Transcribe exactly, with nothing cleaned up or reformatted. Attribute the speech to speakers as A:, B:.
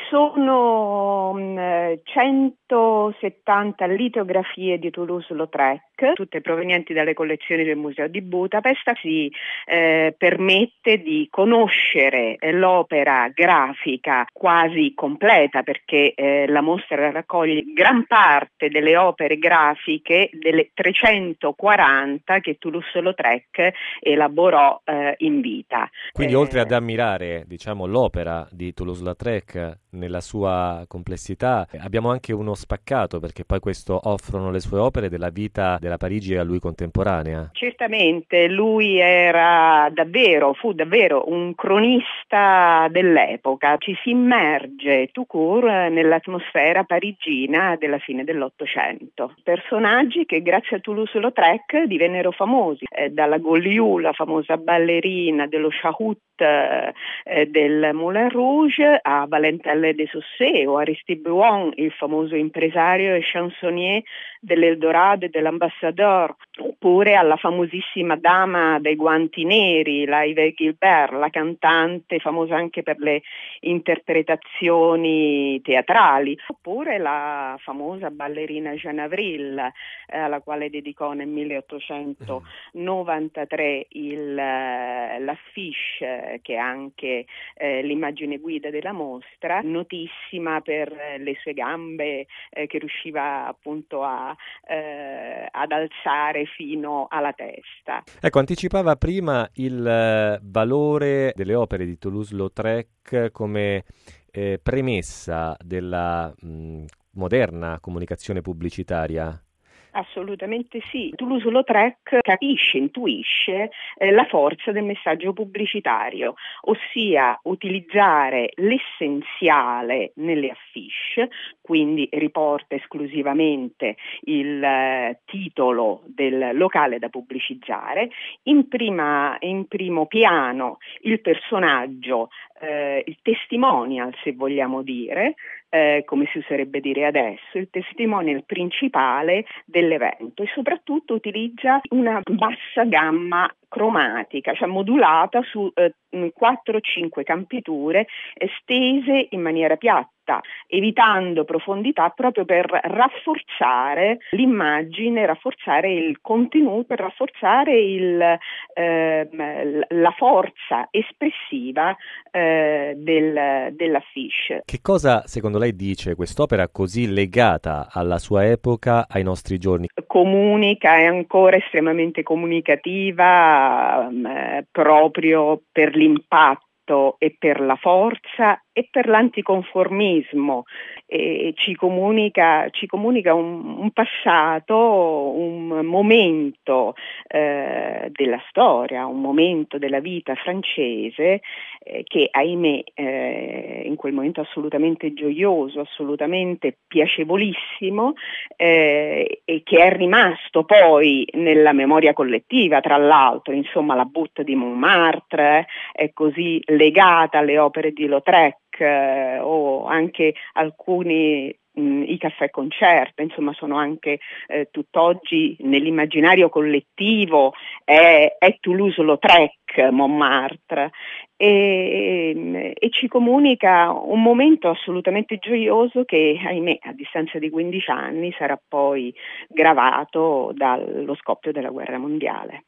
A: sono mh, centosettanta litografie di Toulouse-Lautrec, tutte provenienti dalle collezioni del Museo di Budapest. Si eh, permette di conoscere eh, l'opera grafica quasi completa, perché eh, la mostra raccoglie gran parte delle opere grafiche delle trecentoquaranta che Toulouse-Lautrec elaborò eh, in vita.
B: Quindi
A: Eh,
B: oltre ad ammirare, diciamo, l'opera di Toulouse-Lautrec nella sua complessità, abbiamo anche uno spaccato, perché poi questo offrono le sue opere della vita della Parigi a lui contemporanea.
A: Certamente, lui era davvero, fu davvero un cronista dell'epoca, ci si immerge tout court nell'atmosfera parigina della fine dell'Ottocento. Personaggi che grazie a Toulouse-Lautrec divennero famosi, eh, dalla Gauliou, la famosa ballerina dello Chahut, eh, del Moulin Rouge, a Valentelle de Saussure o Aristide Bruant, il famoso impresario e chansonnier dell'Eldorado e dell'Ambassador, oppure alla famosissima dama dei guanti neri, la Yves Gilbert, la cantante famosa anche per le interpretazioni teatrali, oppure la famosa ballerina Jeanne Avril, eh, alla quale dedicò nel milleottocentonovantatré il, l'affiche che è anche eh, l'immagine guida della mostra, notissima per le sue gambe eh, che riusciva appunto a, eh, ad alzare fino alla testa.
B: Ecco, anticipava prima il eh, valore delle opere di Toulouse-Lautrec come eh, premessa della mh, moderna comunicazione pubblicitaria.
A: Assolutamente sì. Toulouse-Lautrec capisce, intuisce eh, la forza del messaggio pubblicitario, ossia utilizzare l'essenziale nelle affiche, quindi riporta esclusivamente il eh, titolo del locale da pubblicizzare, in, prima, in primo piano il personaggio, eh, il testimonial se vogliamo dire, Eh, come si userebbe dire adesso, il testimonial principale dell'evento, e soprattutto utilizza una bassa gamma cromatica, cioè modulata su eh, quattro cinque campiture eh, stese in maniera piatta, evitando profondità proprio per rafforzare l'immagine, rafforzare il contenuto, per rafforzare il, eh, la forza espressiva eh, del, dell'affiche.
B: Che cosa secondo lei dice quest'opera così legata alla sua epoca ai nostri giorni?
A: Comunica, è ancora estremamente comunicativa eh, proprio per l'impatto e per la forza e per l'anticonformismo, e ci comunica, ci comunica un, un passato, un momento eh, della storia, un momento della vita francese eh, che ahimè eh, in quel momento assolutamente gioioso, assolutamente piacevolissimo eh, e che è rimasto poi nella memoria collettiva, tra l'altro, insomma la Butte di Montmartre eh, è così legata alle opere di Lautrec, eh, o anche alcuni mh, i caffè concerto, insomma sono anche eh, tutt'oggi nell'immaginario collettivo è, è Toulouse-Lautrec Montmartre, e, e ci comunica un momento assolutamente gioioso che ahimè a distanza di quindici anni sarà poi gravato dallo scoppio della guerra mondiale.